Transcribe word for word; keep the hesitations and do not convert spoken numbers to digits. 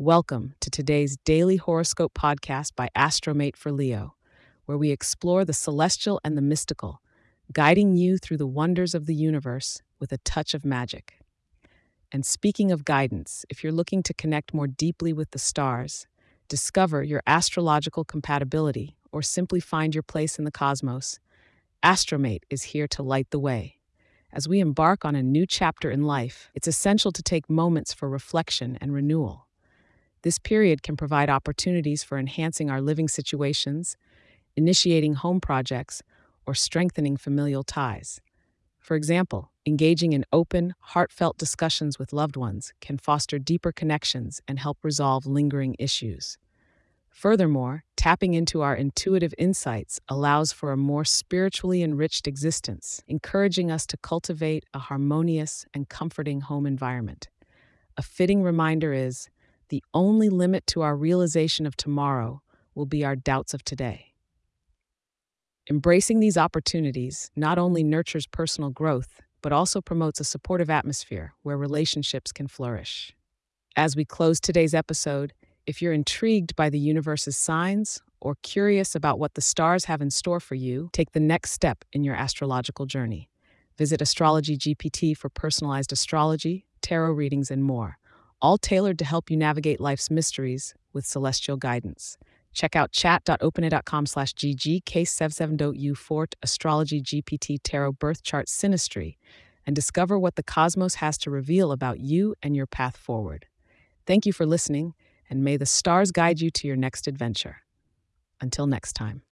Welcome to today's daily horoscope podcast by Astromate for Leo, where we explore the celestial and the mystical, guiding you through the wonders of the universe with a touch of magic. And speaking of guidance, if you're looking to connect more deeply with the stars, discover your astrological compatibility, or simply find your place in the cosmos, Astromate is here to light the way. As we embark on a new chapter in life, it's essential to take moments for reflection and renewal. This period can provide opportunities for enhancing our living situations, initiating home projects, or strengthening familial ties. For example, engaging in open, heartfelt discussions with loved ones can foster deeper connections and help resolve lingering issues. Furthermore, tapping into our intuitive insights allows for a more spiritually enriched existence, encouraging us to cultivate a harmonious and comforting home environment. A fitting reminder is, the only limit to our realization of tomorrow will be our doubts of today. Embracing these opportunities not only nurtures personal growth, but also promotes a supportive atmosphere where relationships can flourish. As we close today's episode, if you're intrigued by the universe's signs or curious about what the stars have in store for you, take the next step in your astrological journey. Visit Astrology G P T for personalized astrology, tarot readings, and more, all tailored to help you navigate life's mysteries with celestial guidance. Check out chat.openai.com slash gg case seven seven u fort astrology G P T tarot birth chart synastry and discover what the cosmos has to reveal about you and your path forward. Thank you for listening, and may the stars guide you to your next adventure. Until next time.